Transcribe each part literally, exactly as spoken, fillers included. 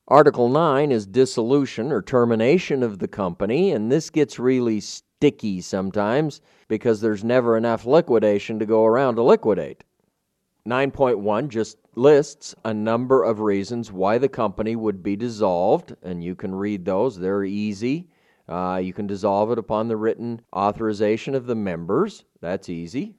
Article nine is dissolution or termination of the company, and this gets really sticky sometimes because there's never enough liquidation to go around to liquidate. nine point one just lists a number of reasons why the company would be dissolved, and you can read those. They're easy. Uh, you can dissolve it upon the written authorization of the members. That's easy.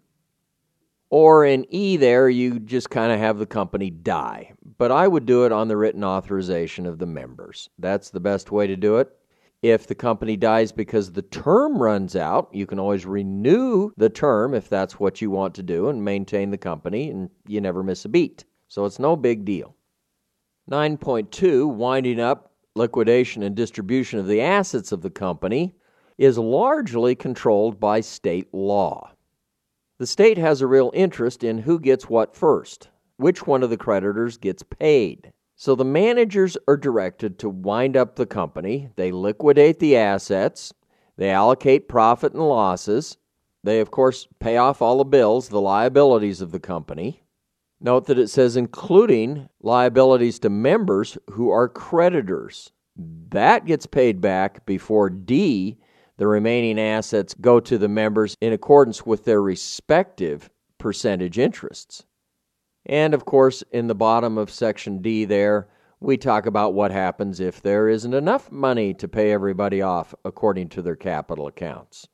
Or in E there, you just kind of have the company die. But I would do it on the written authorization of the members. That's the best way to do it. If the company dies because the term runs out, you can always renew the term if that's what you want to do and maintain the company, and you never miss a beat. So it's no big deal. nine point two, winding up liquidation and distribution of the assets of the company, is largely controlled by state law. The state has a real interest in who gets what first, which one of the creditors gets paid. So the managers are directed to wind up the company. They liquidate the assets. They allocate profit and losses. They, of course, pay off all the bills, the liabilities of the company. Note that it says including liabilities to members who are creditors. That gets paid back before D, the remaining assets go to the members in accordance with their respective percentage interests. And, of course, in the bottom of Section D there, we talk about what happens if there isn't enough money to pay everybody off according to their capital accounts.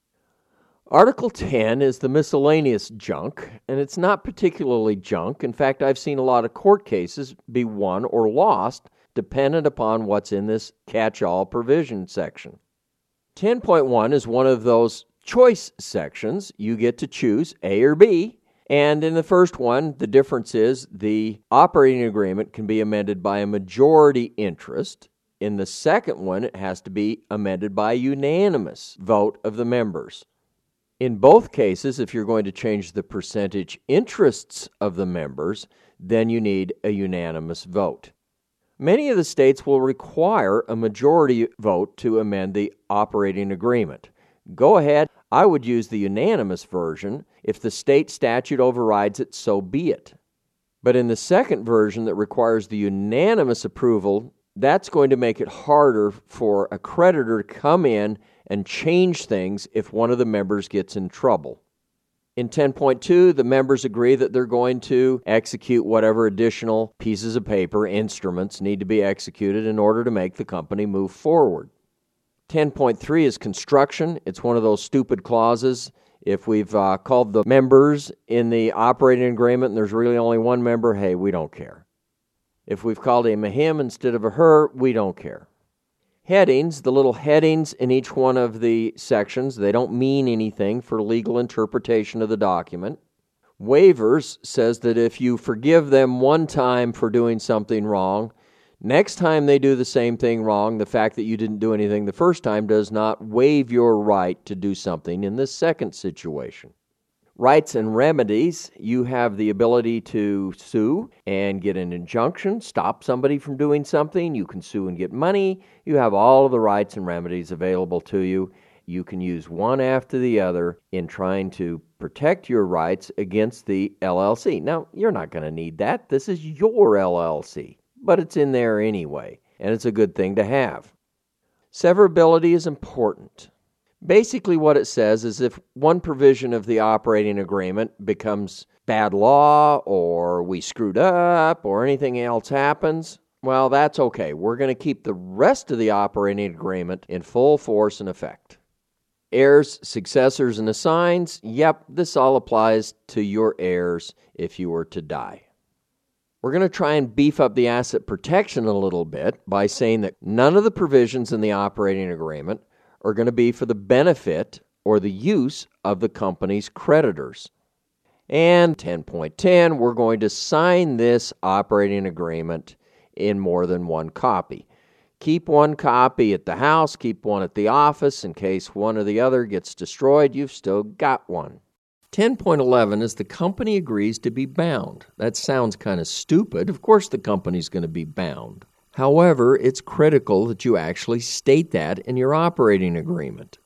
Article ten is the miscellaneous junk, and it's not particularly junk. In fact, I've seen a lot of court cases be won or lost dependent upon what's in this catch-all provision section. ten point one is one of those choice sections. You get to choose A or B. And in the first one, the difference is the operating agreement can be amended by a majority interest. In the second one, it has to be amended by a unanimous vote of the members. In both cases, if you're going to change the percentage interests of the members, then you need a unanimous vote. Many of the states will require a majority vote to amend the operating agreement. Go ahead. I would use the unanimous version. If the state statute overrides it, so be it. But in the second version that requires the unanimous approval, that's going to make it harder for a creditor to come in and change things if one of the members gets in trouble. In ten point two, the members agree that they're going to execute whatever additional pieces of paper, instruments need to be executed in order to make the company move forward. ten point three is construction. It's one of those stupid clauses. If we've uh, called the members in the operating agreement and there's really only one member, hey, we don't care. If we've called him a him instead of a her, we don't care. Headings, the little headings in each one of the sections, they don't mean anything for legal interpretation of the document. Waivers says that if you forgive them one time for doing something wrong, next time they do the same thing wrong, the fact that you didn't do anything the first time does not waive your right to do something in the second situation. Rights and remedies, you have the ability to sue and get an injunction, stop somebody from doing something. You can sue and get money. You have all of the rights and remedies available to you. You can use one after the other in trying to protect your rights against the L L C. Now, you're not going to need that. This is your L L C, but it's in there anyway, and it's a good thing to have. Severability is important. Basically what it says is if one provision of the operating agreement becomes bad law or we screwed up or anything else happens, well, that's okay. We're going to keep the rest of the operating agreement in full force and effect. Heirs, successors, and assigns, yep, this all applies to your heirs if you were to die. We're going to try and beef up the asset protection a little bit by saying that none of the provisions in the operating agreement are going to be for the benefit or the use of the company's creditors. And ten point ten, we're going to sign this operating agreement in more than one copy. Keep one copy at the house, keep one at the office. In case one or the other gets destroyed, you've still got one. ten point eleven is the company agrees to be bound. That sounds kind of stupid. Of course the company's going to be bound. However, it's critical that you actually state that in your operating agreement.